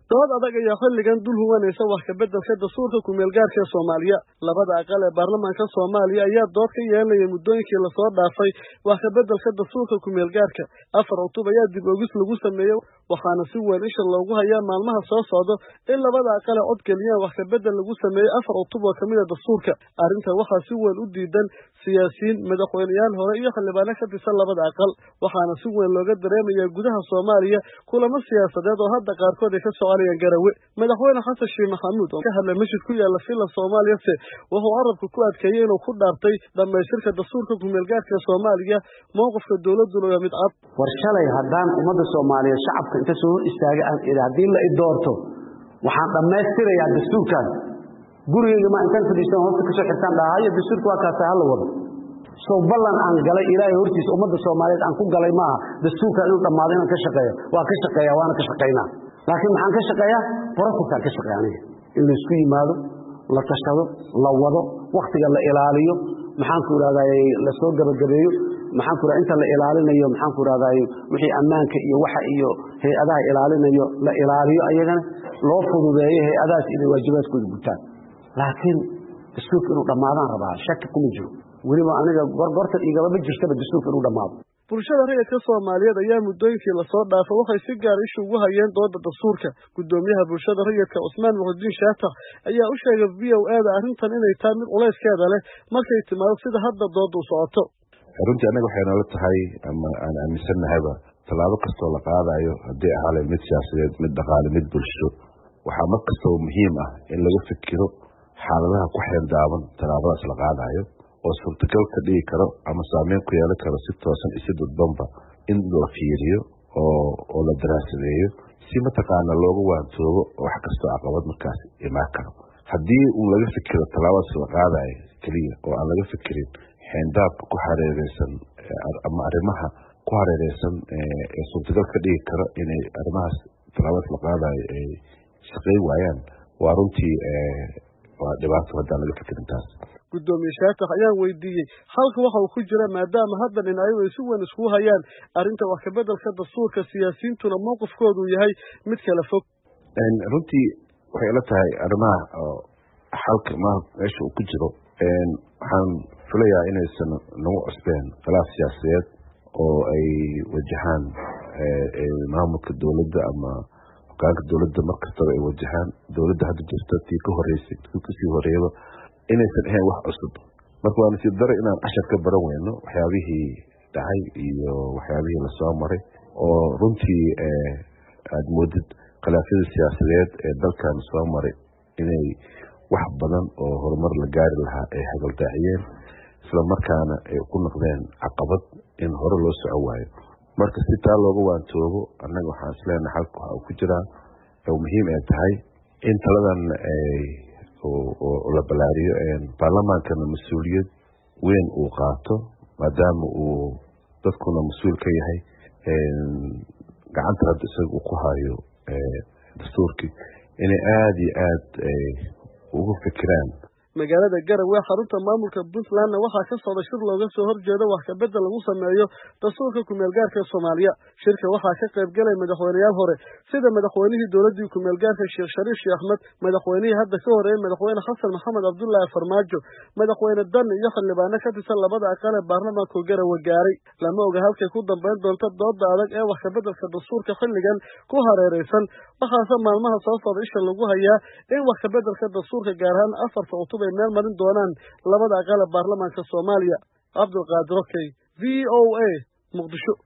dood adag ayaa xilligan dul huwanaysa wax ka beddelka dastuurka ku-meelgaarka ee Soomaaliya. Labada aqal ee baarlamaanka Soomaaliya ayaa dood ka yeelanaya muddooyinkii la soo dhaafay wax ka beddelka dastuurka ku-meelgaarka. 4 Oktoobar ayaa dib ogis lagu sameeyay waxaana si weyn isha loogu hayaa maalmaha soo socda in labada aqal ee cod geliyaan wax ka beddel lagu sameeyay 4 Oktoobar kamid ah dastuurka. Arrinta waxaa si weyn u diidan siyaasiyiin, madaxweynayaal hore iyo xildhibaano ka tirsan labada aqal, waxaana si weyn looga dareemayaa gudaha Soomaaliya kulamo siyaasadeed oo hadda qaarkood ay ka soconayaan Garowe. Madaxweyne Xasan Sheikh Maxamuud oo ka hadlay masjid ku yaala Villa Soomaaliya wuxuu arabka ku adkeeyay inuu ku dhaartay dhamaystirka dastuurka ku-meelgaarka ee Soomaaliya mowqifka dawladdu waa mid cad. War shalay haddaan ummadda Soomaaliyeed shacabka inta soo istaaga aan haddii la doorto waxaan dhamaystirayaa dastuurkan gurigeyga ma intaan fadhiistaan hoosta ka soo xirtaan dhahayo dastuurka waa kaasa hal wado soo ballan aan galay ilaahay hortiisa ummadda Soomaaliyeed aan ku galay maaha dastuurka inuu dhamaado inaan ka shaqeeyo waa ka shaqeeyaa waana ka shaqeynaa laakiin maxaan ka shaqeeyaa process ka shaqeeyaa in la isku yimaado la tashado la wado waqtiga la ilaaliyo maxaan ku raadayay la soo gabagabeeyo maxaan ku raadayay inta la ilaalinayo maxaan ku raadayay wixii ammaanka iyo waxa iyo hay'adaha ilaalinayo la ilaaliyo ayagana loo fududeeyo hay'adahaas inay waajibaadkooda gutaan laakiin dastuurka inuu dhamaadaan rabaa shaki kuma jiro weliba aniga gorgorta igaba ma jirtaba dastuurka inuu dhamaado. Bulshada rayidka Soomaaliyeed ayaa muddooyinkii la soo dhaafay waxay si gaar ah ugu hayeen dooda dastuurka. Gudoomiyaha bulshada rayidka Usmaan Muxudiin Shaatax ayaa u sheegay VOA arrintan inay tahay mid culeyskeeda leh markay timaado sida hadda doodu u socoto. Runtii anaga waxay nala tahay ama aan aaminsannahayba tallaabo kastoo la qaadayo haddii ahaalee mid siyaasadeed mid dhaqaale mid bulsho waxaa mar kastoo muhiim ah in laga fikiro xaaladaha ku xeeldaaban tallaabadaas la qaadayo oo suurtagal ka dhigi karo ama saameyn ku yeelan karo si toosan isi dadbanba in loo fiiriyo oo la daraasadeeyo si mataqaana loogu waantoobo wax kastoo caqabad markaas imaan karo haddii uu laga fikiro tallaabadaas la qaadayo keliya oo aan laga fikirin xeendaabka ku hareereysan ama arrimaha ku hareereysan ee suurtagal ka dhigi karo inay arrimahaas tallaabadaas la qaadayo ay shaqeyn waayaan waa runtii waa dhibaato haddaan laga fikirin taas. Gudoomiye Shaatax ayaan weydiiyay halka waxa uu ku jira maadaama hadda dhinacyadu ay si weyn isku hayaan arrinta wax ka beddelka dastuurka siyaasiyiintuna mowqifkoodu yahay mid kala fog. Runtii waxay ila tahay arrimaha xalka meesha uu ku jiro waxaan filayaa inaysan nagu cusbeen khilaaf siyaasadeed oo ay wajahaan maamulka dowladda ama hogaanka dowladda markastaba ay wajahaan dowladda hadda jirta tii ka horeysay kasii horeeyaba inaysan ahayn wax cusub marka waa nasiib daro inaan cashar ka baran weyno waxyaabihii dhacay iyo waxyaabihii lasoo maray oo runtii aad moodid khilaafyada siyaasadeed ee dalkan soo maray inay wax badan oo horumar la gaari lahaa ay hagaldaaciyeen isla markaana ay ku noqdeen caqabad in hore loo soco waayo marka si taa looga waantoobo annaga waxaan isleenahay halka waxa uu ku jiraa oo muhiim ay tahay in taladan oo la balaariyo baarlamaankana mas-uuliyad weyn uu qaato maadaama uu dadkuna mas-uul ka yahay gacanta hadda isaga uu ku hayo dastuurkii inay aada iyo aad ugu fikiraan. Magaalada Garowe xarunta maamulka Puntland waxaa ka socda shir looga soo horjeedo wax ka beddel lagu sameeyo dastuurka ku-meelgaarka Soomaaliya. Shirka waxaa ka qayb galay madaxweynayaal hore sida madaxweynihii dowladda ku-meelgaarka Sheekh Shariif Sheekh Ahmed, madaxweynihii hadda ka horeeyay madaxweyne Xasan Maxamed Cabdullaahi Farmaajo, madaxweyne Dan iyo xildhibaano ka tirsan labada aqal ee baarlamaanka Garowe gaaray. Lama oga halkay ku dambeyn doonto dooda adag ee wax ka beddelka dastuurka xilligan ku hareereysan waxaase maalmaha soo socda isha lagu hayaa in wax ka beddelka dastuurka gaar ahaan 4 Oktoobar ay meel marin doonaan labada aqal ee baarlamaanka Soomaaliya. Abdulqaadir VOA Muqdisho.